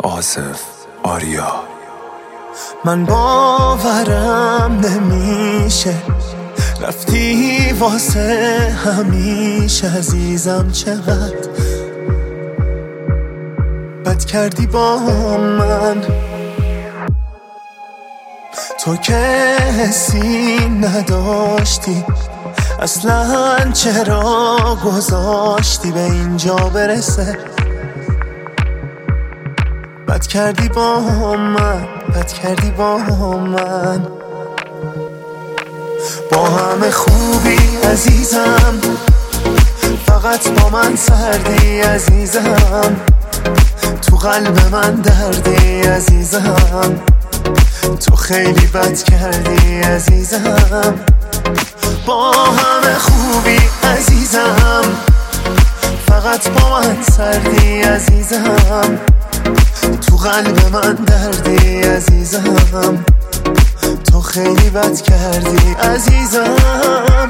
آصف آریا. من باورم نمیشه رفتی واسه همیشه عزیزم، چقدر بد کردی با من. تو که حسی نداشتی اصلا، چرا گذاشتی به اینجا برسه؟ بد کردی با من، بد کردی با من. با همه خوبی عزیزم، فقط با من سردی عزیزم. تو قلب من دردی عزیزم، تو خیلی بد کردی عزیزم. با همه خوبی عزیزم، فقط با من سردی عزیزم. تو قلب من دردی عزیزم، تو خیلی بد کردی عزیزم.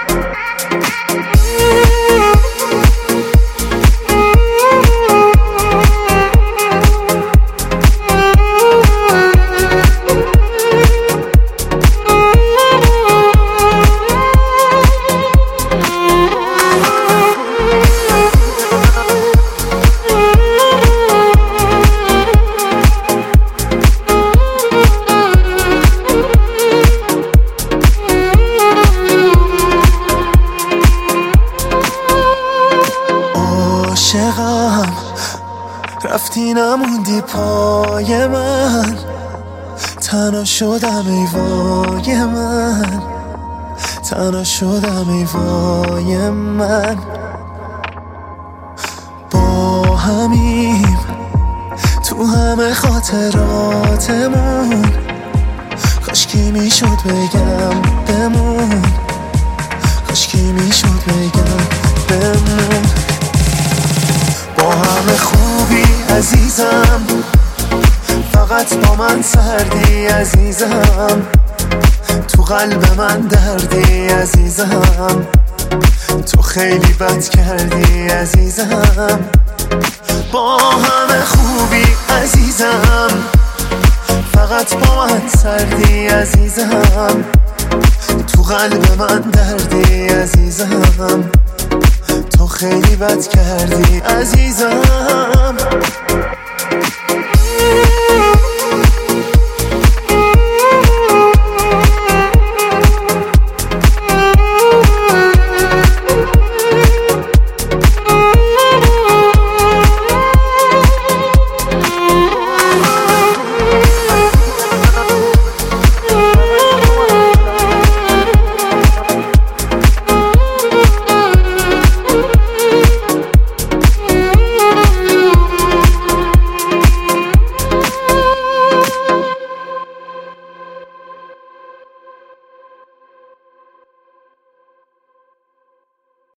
عاشقم رفتی نموندی پای من، تنها شدم ای وای من، تنها شدم ای وای من. با همیم تو همه خاطراتمون، کاشکی میشد بگم بمون، کاشکی میشد بگم بمون. با همه خوبی عزیزم، فقط با من سردی عزیزم. تو قلب من دردی عزیزم، تو خیلی بد کردی عزیزم. با همه خوبی عزیزم، فقط با من سردی عزیزم. تو قلب من دردی عزیزم، تو خیلی بد کردی عزیزم.